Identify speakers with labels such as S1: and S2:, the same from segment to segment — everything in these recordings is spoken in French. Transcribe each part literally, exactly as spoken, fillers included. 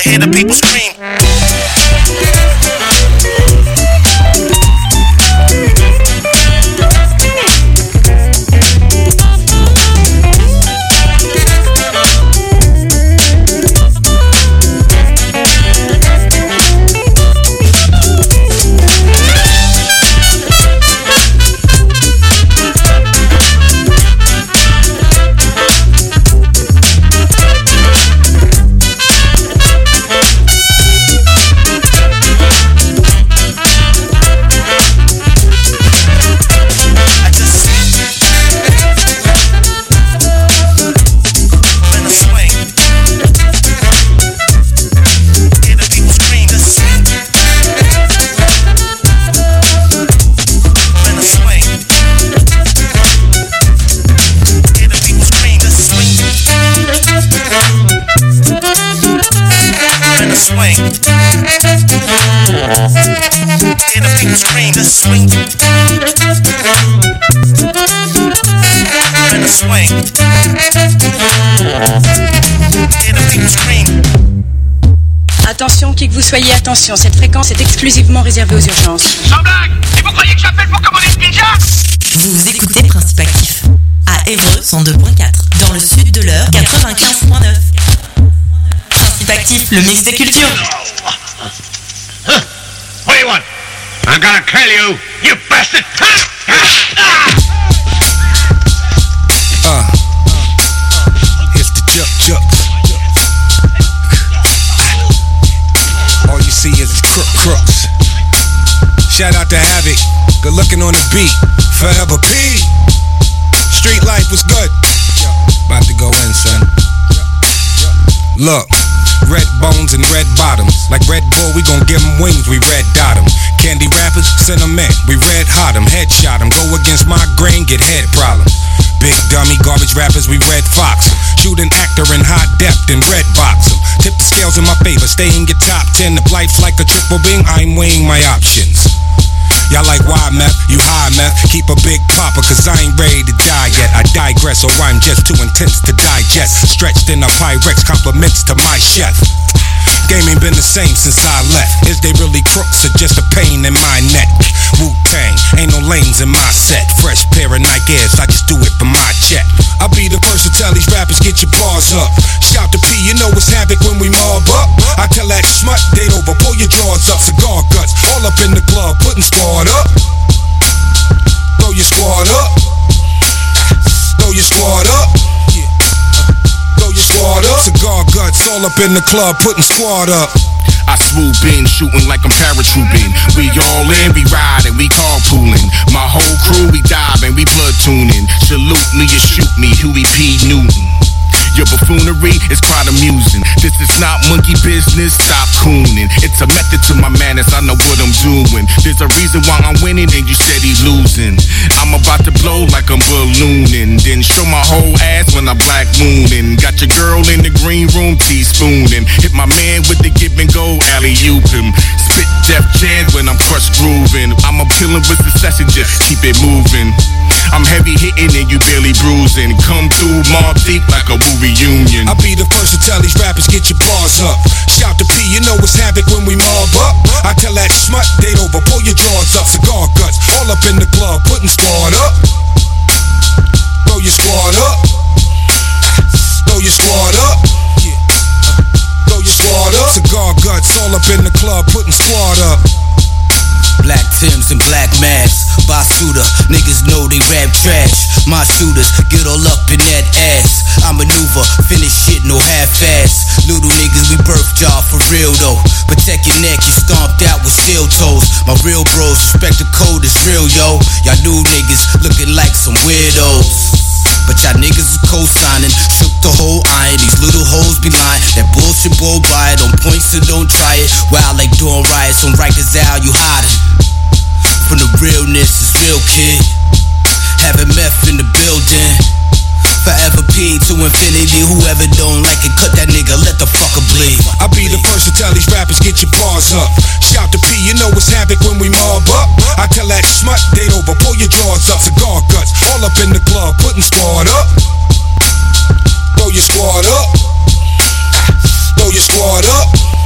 S1: hear the people scream. Swing. Hear the people scream, the swing. And the swing. Hear the people scream.
S2: Attention, qui que vous soyez, attention, cette fréquence est exclusivement réservée aux urgences.
S3: Sans blague! Et vous croyez que j'appelle pour commander une pizza?
S4: Vous écoutez Principe Actif à Évreux cent deux point quatre, dans le sud de l'heure quatre-vingt-quinze point neuf. Principe Actif, le mix des cultures.
S3: Huh? What do you want? I'm gonna kill you, you bastard!
S5: Uh, here's the juk juk. All you see is crook crooks. Shout out to Havoc, good looking on the beat. Forever P. Street life was good. About to go in, son. Look. Red bones and red bottoms. Like Red Bull, we gon' give them wings, we red dot them. Candy rappers, send them in, we red hot them. Headshot them, go against my grain, get head problems. Big dummy garbage rappers, we red fox em. Shoot an actor in high depth and red box em. Tip the scales in my favor, stay in your top ten. If life's like a triple bing, I'm weighing my options. Y'all like why meth, you high meth. Keep a big popper cause I ain't ready to die yet. I digress or I'm just too intense to digest. Stretched in a Pyrex, compliments to my chef. Game ain't been the same since I left. Is they really crooks or just a pain in my neck? Wu-Tang, ain't no lanes in my set. Fresh pair of Nike Airs, I just do it for my check. I'll be the first to tell these rappers get your bars up. Shout to P, you know it's havoc when we mob up. I tell that smut, date over, pull your drawers up. Cigar guts, all up in the club, putting squad up. Throw your squad up. Throw your squad up. Throw your squad up. Cigar guts, all up in the club, putting squad up.
S6: I swoop in, shooting like I'm paratrooping. We all in, we riding, we carpooling. My whole crew, we diving, we platooning. Salute me or shoot me, Huey P. Newton. Your buffoonery is quite amusing. This is not monkey business, stop cooning. It's a method to my madness, I know what I'm doing. There's a reason why I'm winning and you steady losing. I'm about to blow like I'm ballooning. Then show my whole ass when I'm black mooning. Got your girl in the green room teaspooning. Hit my man with the give and go, alley-oop him. Spit Def Jam when I'm crush grooving. I'm appealing with succession, just keep it moving. I'm heavy hitting and you barely bruising. Come through mob deep like a woo reunion.
S5: I'll be the first to tell these rappers get your bars up. Shout to P, you know it's havoc when we mob up. I tell that smut, date over, pull your drawers up. Cigar guts, all up in the club, putting squad up. Throw your squad up. Throw your squad up. Throw your squad up. Cigar guts, all up in the club, putting squad up.
S7: Black Tims and black masks, Basuda, niggas know they rap trash. My shooters get all up in that ass. I maneuver, finish shit, no half-ass. Little niggas, we birth job for real though. Protect your neck, you stomped out with steel toes. My real bros, respect the code, it's real yo. Y'all new niggas looking like some weirdos. But y'all niggas is co-signing, shook the whole iron. These little hoes be lying, that bullshit blow by it. On points so don't try it. Wild like doing riots on Rikers Isle, you hiding. From the realness is real, kid. Having meth in the building. Forever P to infinity. Whoever don't like it, cut that nigga, let the fucker bleed.
S5: I'll be the first to tell these rappers get your bars up. Shout to P, you know it's havoc when we mob up. I tell that smut, date over, pull your drawers up. Cigar guts, all up in the club, putting squad up. Throw your squad up. Throw your squad up.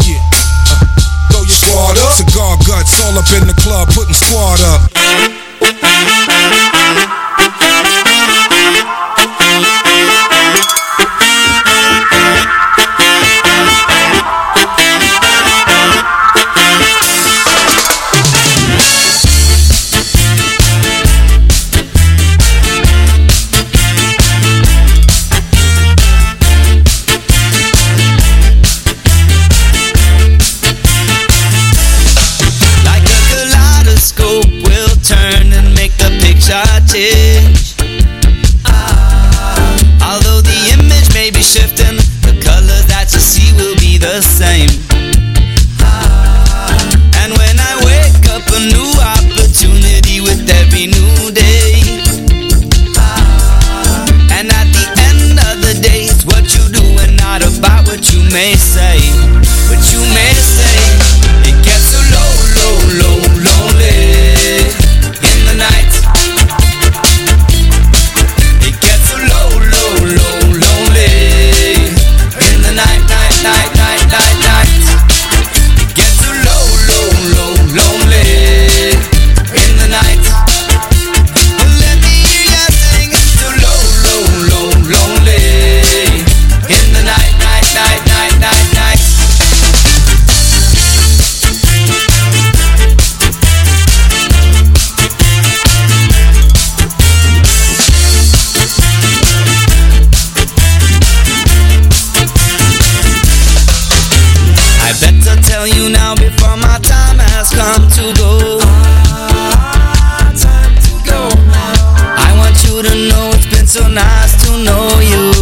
S7: It's so nice to know you.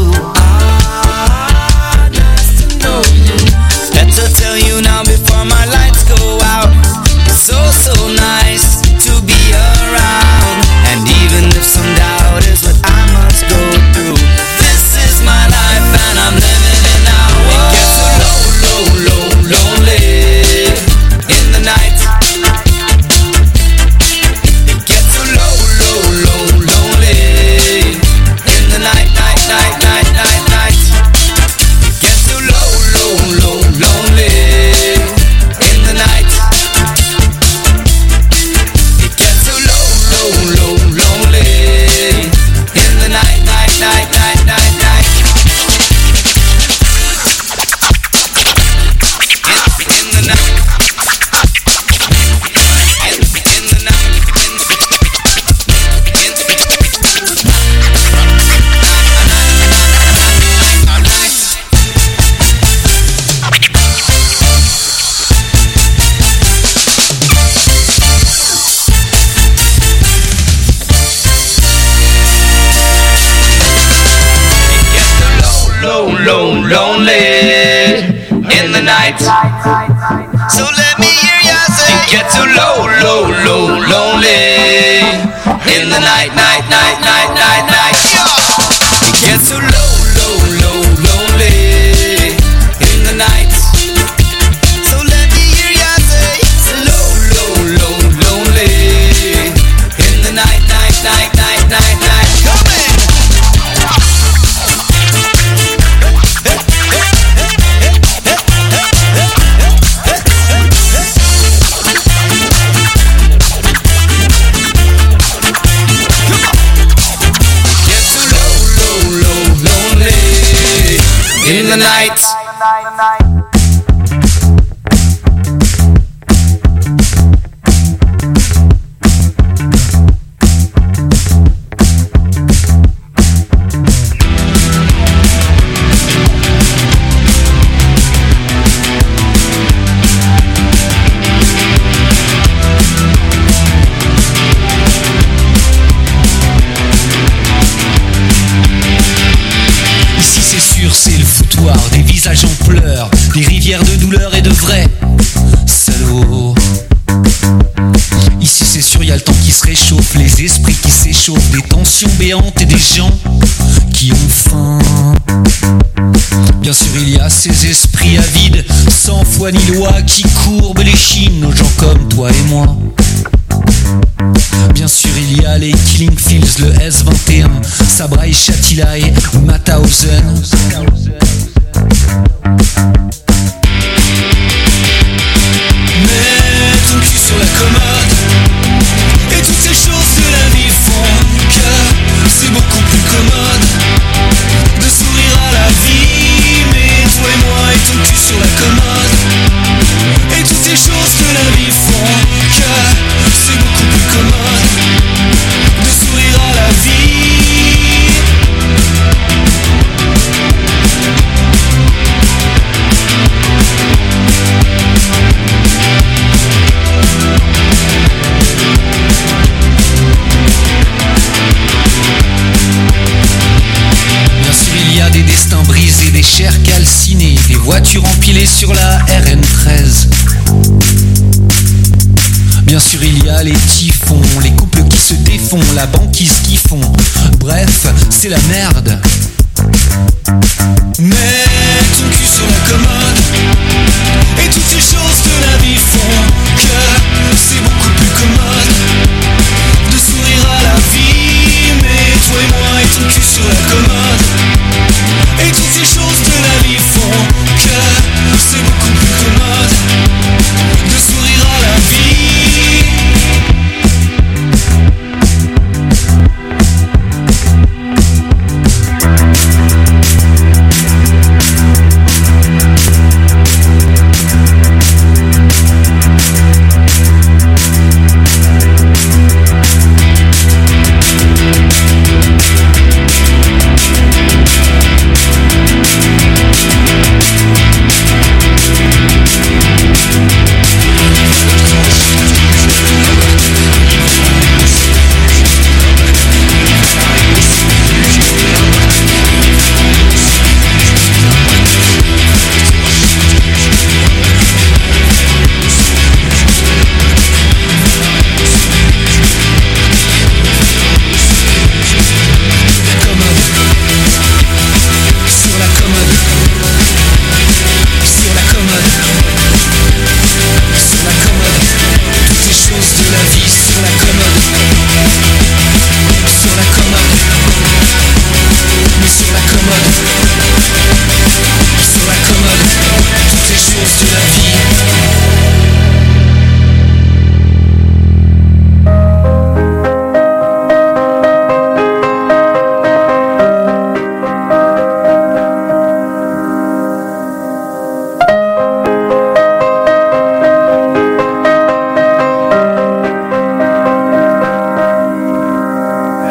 S7: Ah, nice to know you. Better tell you now before my lights go out. It's so, so nice to be around. And even if some doubt is what I must go through, this is my life and I'm living it now. It gets so low, low, low, lonely in the night. It gets so low, low, low, lonely in the night, night, night, night, night, night. It gets so low, low, low, lonely in the night. It gets so low, low, low, lonely in the night, night, night, night, night, night. In, in the night. In, in the night. In, low, low, lonely in the night. So let me hear ya say it gets so low, low, low, lonely in the night, night, night, night, night, night. It gets so low, low, low, lonely in the night. So let me hear ya say it's low, low, low, lonely in the night, night, night, night, night, night. Come in. In the night.
S8: Ici c'est sûr, c'est le foutoir, des visages en pleurs, des rivières de douleur et de vrais salauds. Ici c'est sûr, y a le temps qui se réchauffe, les esprits qui s'échauffent, des tensions béantes et des gens qui ont faim. Bien sûr il y a ces esprits avides, sans foi ni loi, qui courbent les chines aux gens comme toi et moi. Bien sûr il y a les Killing Fields, le S vingt et un, Sabra et Shatila et Mauthausen. Mets ton cul sur la commode, et toutes ces choses de la vie font que c'est beaucoup plus commode de sourire à la vie. Mais toi et moi et ton cul sur la commode, et toutes ces choses de la vie font que c'est beaucoup plus commode de sourire à la vie. Bien sûr il y a des destins brisés, des chairs calcinées, des voitures empilées sur la R N treize. Bien sûr il y a les typhons, les couples qui se défont, la banquise qui fond. Bref, c'est la merde. Mets ton cul sur la commode, et toutes ces choses de la vie font que c'est beaucoup plus commode de sourire à la vie. Mais toi et moi et ton cul sur la commode, et toutes ces choses de la vie font que c'est beaucoup plus commode de sourire à la vie.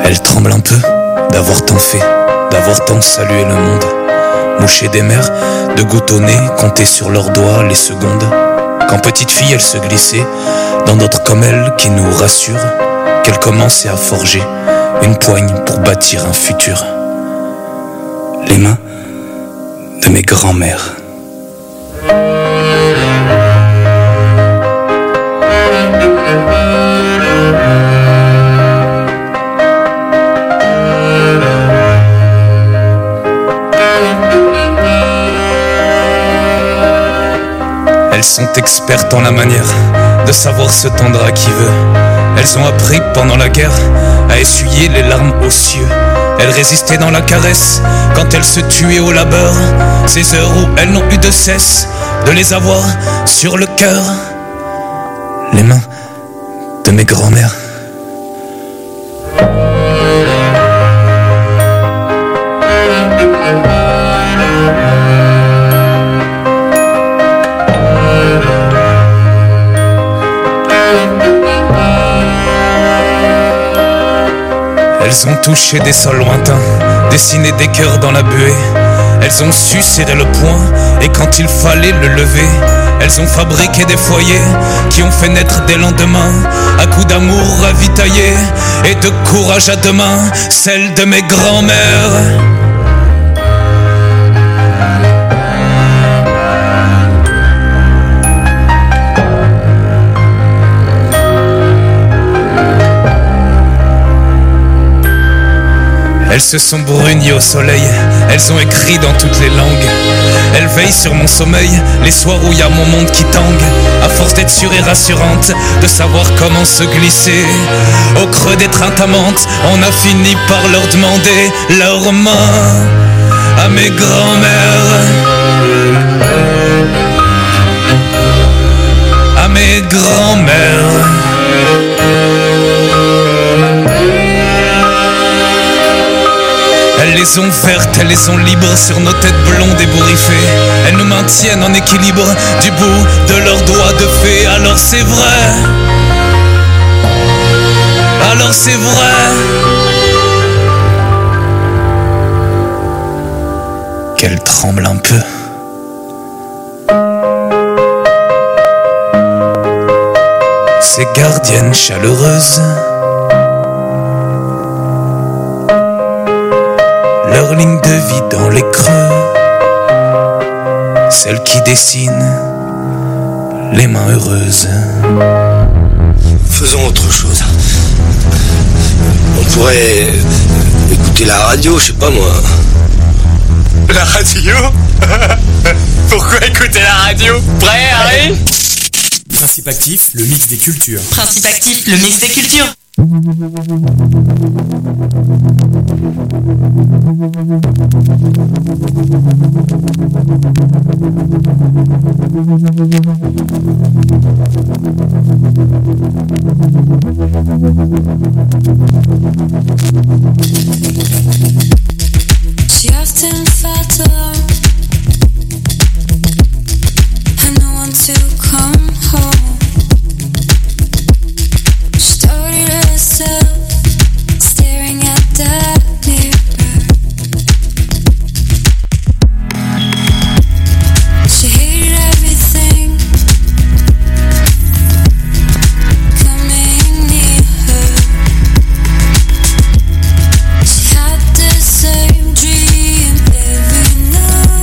S9: Elle tremble un peu d'avoir tant fait, d'avoir tant salué le monde. Moucher des mers, de gouttes au nez, compter sur leurs doigts les secondes. Quand petite fille elle se glissait dans d'autres comme elle qui nous rassurent, qu'elle commençait à forger une poigne pour bâtir un futur. Les mains de mes grands-mères. Elles sont expertes en la manière de savoir se tendre à qui veut. Elles ont appris pendant la guerre à essuyer les larmes aux cieux. Elles résistaient dans la caresse quand elles se tuaient au labeur. Ces heures où elles n'ont eu de cesse de les avoir sur le cœur. Les mains de mes grands-mères. Elles ont touché des sols lointains, dessiné des cœurs dans la buée. Elles ont su serrer le poing, et quand il fallait le lever, elles ont fabriqué des foyers qui ont fait naître des lendemains, à coups d'amour ravitaillés et de courage à deux mains, celle de mes grands-mères. Elles se sont brunies au soleil, elles ont écrit dans toutes les langues. Elles veillent sur mon sommeil, les soirs où y a mon monde qui tangue. À force d'être sûre et rassurante, de savoir comment se glisser au creux des trintamantes, on a fini par leur demander leurs mains à mes grands-mères. À mes grands-mères. Elles les ont vertes, elles les ont libres sur nos têtes blondes ébouriffées. Elles nous maintiennent en équilibre du bout de leurs doigts de fée. Alors c'est vrai, alors c'est vrai qu'elles tremblent un peu. Ces gardiennes chaleureuses, leur ligne de vie dans les creux, celle qui dessine les mains heureuses.
S10: Faisons autre chose. On pourrait écouter la radio, je sais pas moi.
S11: La radio? Pourquoi écouter la radio? Prêt, Harry?
S12: Principe actif, le mix des cultures.
S4: Principe actif, le mix des cultures.
S13: She often felt alone and no one to come home. She started herself staring at the mirror. She hated everything coming near her. She had the same dream every night.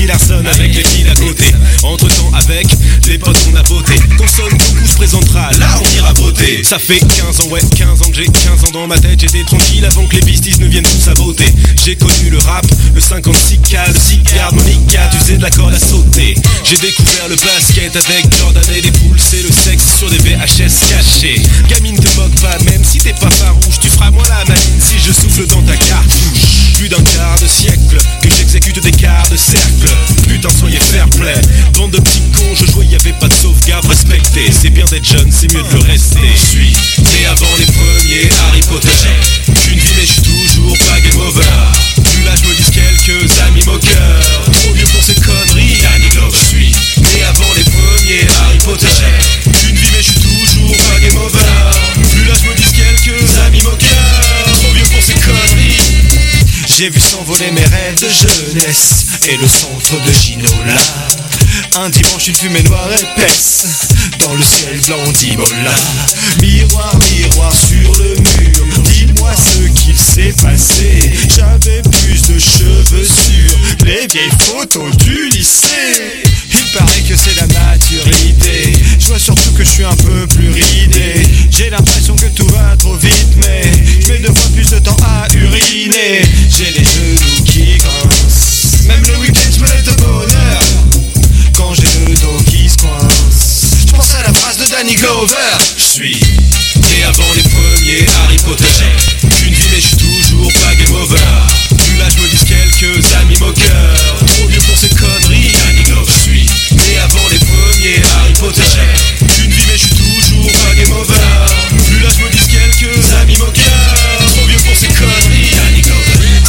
S14: Larson avec les filles à côté. Entre temps avec les potes on a voté. Consonne beaucoup se présentera, là on ira voter. Ça fait quinze ans, ouais quinze ans que j'ai quinze ans dans ma tête. J'étais tranquille avant que les pistis ne viennent tous saboter. J'ai connu le rap, le cinquante-six K, le cigare, Monica, tu sais de la corde à sauter. J'ai découvert le basket avec Jordan et des poules. C'est le sexe sur des V H S cachés. Gamine te moque pas, même si t'es pas farouche. Tu feras moins la maline si je souffle dans ta cartouche. Plus d'un quart de siècle que j'exécute des quarts de cercle. Putain soyez fair play. Bande de petits cons, je jouais, y'avait pas de sauvegarde. Respectez, c'est bien d'être jeune, c'est mieux de le rester. Je suis né avant les premiers Harry Potter. Une vie mais je suis toujours pas game over. Plus là je me dis quelques amis moqueurs. Trop vieux pour ces conneries, Danny Glover. Je suis né avant les premiers Harry Potter. Une vie mais je suis toujours pas game over. Plus là je me dis quelques amis moqueurs. Trop vieux pour ces conneries. J'ai vu s'envoler mes rêves de jeunesse et le centre de Ginola. Un dimanche une fumée noire épaisse dans le ciel blanc d'Imola. Miroir, miroir sur le mur, dis-moi ce qu'il s'est passé. J'avais plus de cheveux sur les vieilles photos du lycée. Il paraît que c'est la maturité. Je vois surtout que je suis un peu plus ridé. J'ai l'impression que tout va trop vite, mais je mets deux fois plus de temps à uriner. J'ai les genoux qui grincent. Même le week-end je me lève de bonheur quand j'ai le dos qui se coince. Je pense à la phrase de Danny Glover. Je suis né avant les premiers Harry Potter. Une vie mais je suis toujours pas game over. Plus là je me dis quelques amis moqueurs. Trop vieux pour ces conneries, Danny Glover. Je suis né avant les premiers Harry Potter. Une vie mais je suis toujours pas game over. Plus là je me dis quelques amis moqueurs. Trop vieux pour ces conneries, Danny Glover.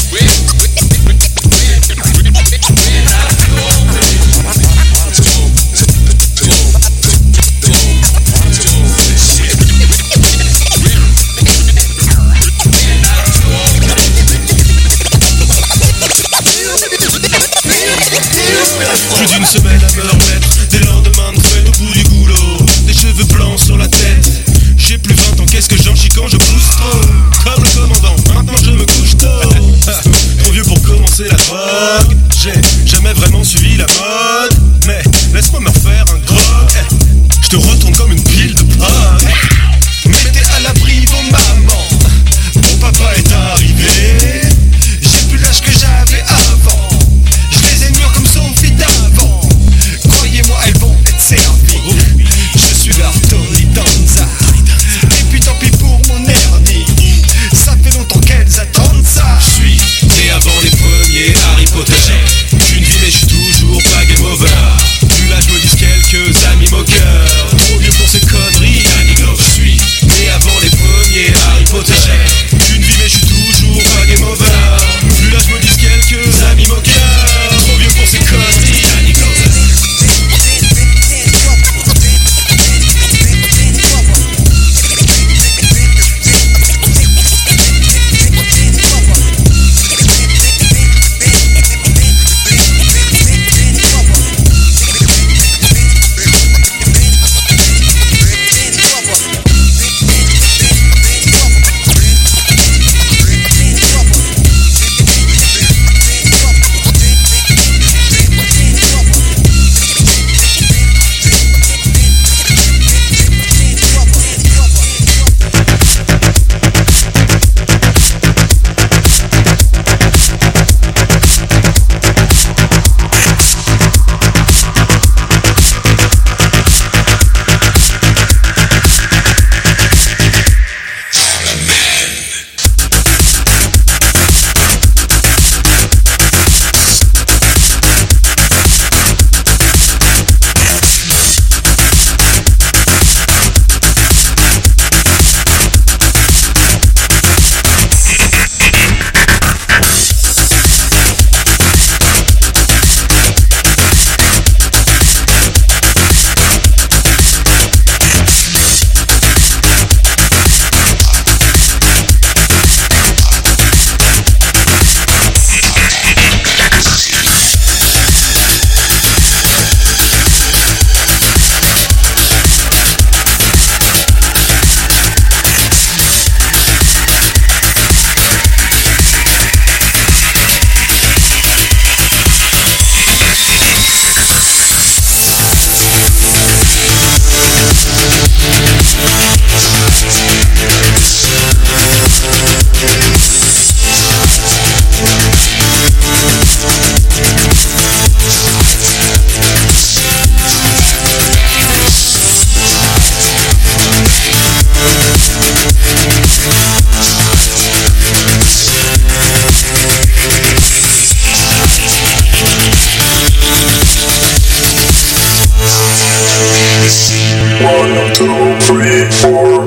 S14: Plus d'une semaine à me remettre des lendemains de fête au bout du goulot. Des cheveux blancs sur la tête. J'ai plus vingt ans, qu'est-ce que j'en chie quand je pousse trop. Comme le commandant, maintenant je me couche tôt. Trop vieux pour commencer la drogue. J'ai jamais vraiment suivi la mode. Mais laisse-moi me refaire un grog. Je te retourne comme une pile de pomme. Mettez à l'abri vos mamans. Mon papa est arrivé. J'ai plus l'âge que j'avais avant. Je les ai mûrs comme Sophie d'avant. Croyez-moi, elles vont être servies. Je suis leur Tony Danza. Et puis tant pis pour mon hernie. Ça fait longtemps qu'elles attendent ça. Je suis né avant les premiers Harry Potter. Une vie mais je suis toujours pas
S15: One, two, three, four.